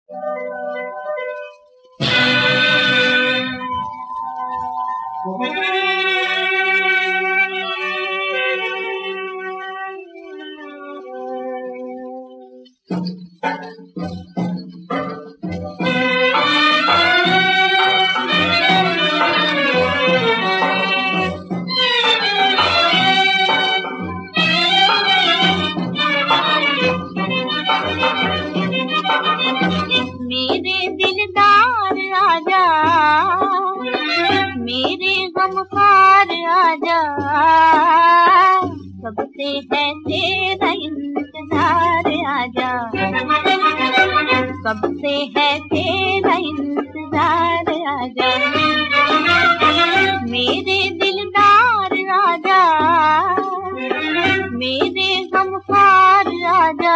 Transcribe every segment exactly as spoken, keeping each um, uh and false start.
मेरे दिलदार आजा, मेरे गमखार आजा, कब से है तेरा इंतजार आजा, कब से है तेरा इंतजार आजा। मेरे दिलदार आजा, मेरे गमखार आजा,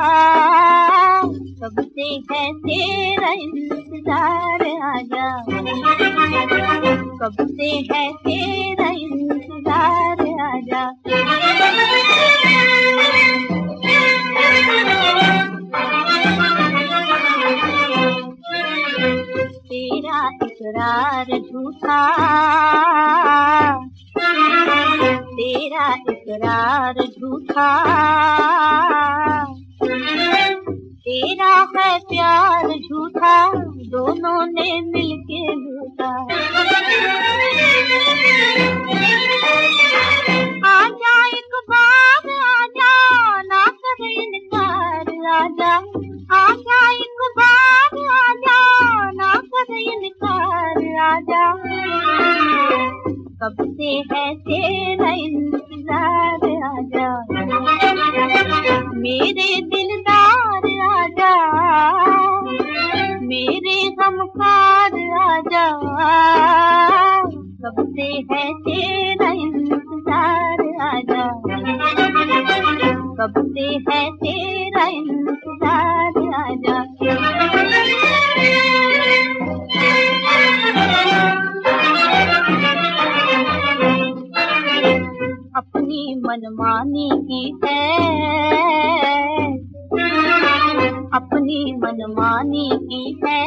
कब से है तेरा इंतजार आजा, कब से है तेरा इंतजार आजा। तेरा इकरार झूठा, तेरा इकरार झूठा, तेरा है प्यार झूठा, दोनों ने मिलके लूटा। आजा एक बार आजा, ना कर इनकार आजा, आजा एक बार आजा, ना कर इनकार आजा, कब से है तेरा इंतजार आजा। मेरे दिलदार आजा, मेरे गमखार आजा, कब से है तेरा इंतजार आजा, कब से है तेरा इंतजार आजा। अपनी मनमानी की है, अपनी मनमानी की है,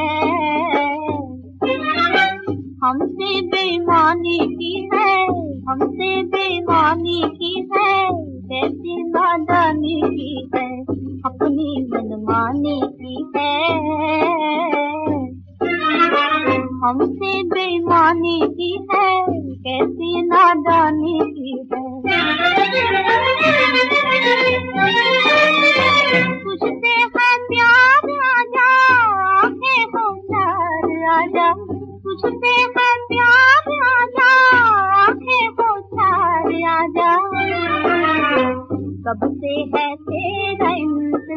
हमसे बेईमानी की है, हमसे बेईमानी की है, कैसी नादानी की है, अपनी मनमानी की है, हमसे बेईमानी की है, कैसी नादानी की है। तुझसे है प्यार आजा, आंखें हो चार आजा, तुझसे है प्यार आजा, आंखें हो चार आजा, कब से है तेरा